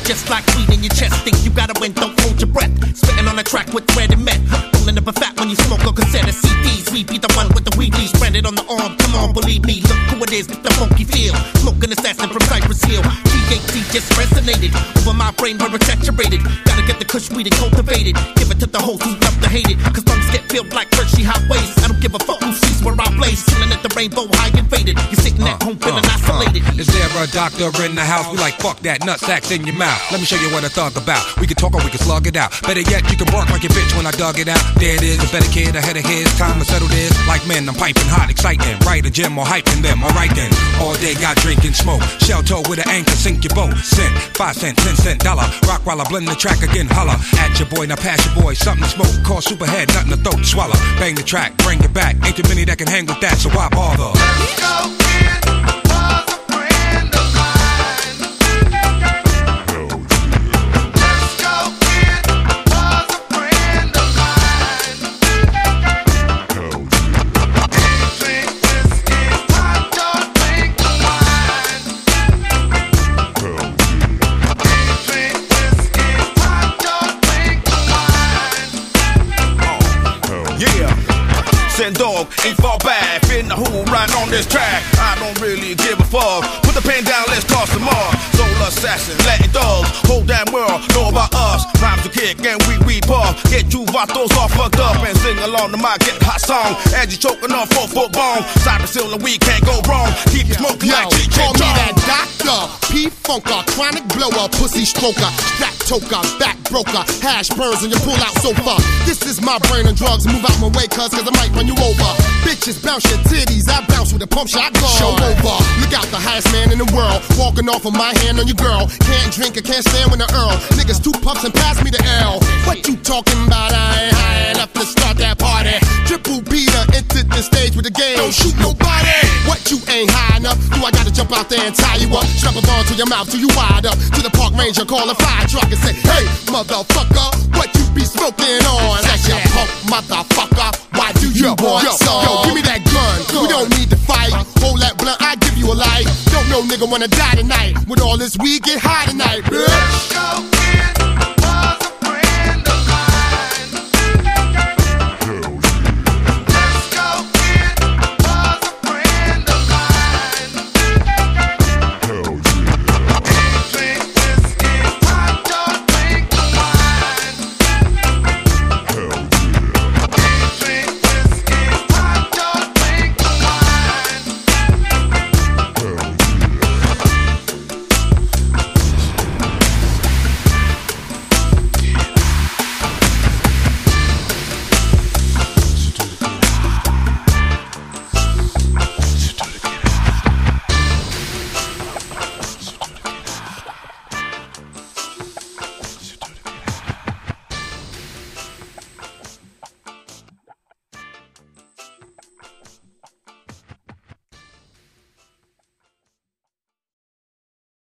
just like weed in your chest. Think you gotta win, don't hold your breath. Spitting on a track with thread and met. Rolling up a fat when you smoke on cassette and CDs. We be the one with the weed leaves branded on the arm. Come on, believe me, look who it is with the funky feel. Smoking assassin from Cypress Hill. THC just resonated over my brain where it's saturated. Gotta get the kush weed and cultivated. Give it to the hoes who love to hate it. Cause lungs get filled like Hershey highways. I don't give a fuck who sees where I blaze. Chilling at the rainbow high and faded. You're sitting at home feeling isolated. Is there a doctor in the house? We like fuck that nutsacks in your mouth. Let me show you what I thought about. We can talk or we can slug it out. Better yet, you can bark like a bitch when I dug it out. There it is, a better kid ahead of his time to settle this. Like men, I'm piping hot, exciting. Right a gym or hyping them. Alright then, all day got drink and smoke. Shell toe with an anchor, sink your boat. Cent, 5 cent, 10 cent, dollar. Rock while I blend the track again, holla. At your boy, now pass your boy. Something to smoke, call superhead, nothing to throat, swallow. Bang the track, bring it back. Ain't too many that can hang with that, so why bother? Let's go, kid. Was a friend of mine. Let's go, kid. Was a friend of mine. Drink whiskey, vodka, drink wine. Drink whiskey, vodka, drink wine. Yeah. Send dog, ain't fall back. Fin the who right on this track. I don't really give a fuck. Put the pen down, let's toss some more. Soul assassin, Latin dogs. Whole damn world know about us. Rhymes to kick and we puff. Get you vatos all fucked up and sing along to my get hot song. As you choking on 4-foot bone. Cypress Hill and we can't go wrong. Keep you smoking like Cheech call and me Chong. that doctor, P-funker, chronic blower, pussy stroker, strap toker, back broker, hash burns and you pull out sofa. This is my brain and drugs. Move out my way, cuz I might run you over. Bitches bounce your titties, I bounce with a pump shot gun. Show over, look out, the highest man in the world. Walking off of my hand on your girl. Can't drink, I can't stand with the Earl. Niggas 2 puffs and pass me the L. What you talking about? I ain't high enough to start that party. Triple B done entered the stage with the game. Don't shoot nobody. What you ain't high enough? Do I gotta jump out there and tie you up? Strap a ball to your mouth till you wide up. To the park ranger, call a fire truck and say, hey, motherfucker, what you be smoking on? That's your punk motherfucker. Why do you want some? Yo, give me that gun. We don't need to fight. Hold that blunt, I give you a light. Don't know nigga wanna die tonight. With all this weed, get high tonight, bitch. Let's go, kid.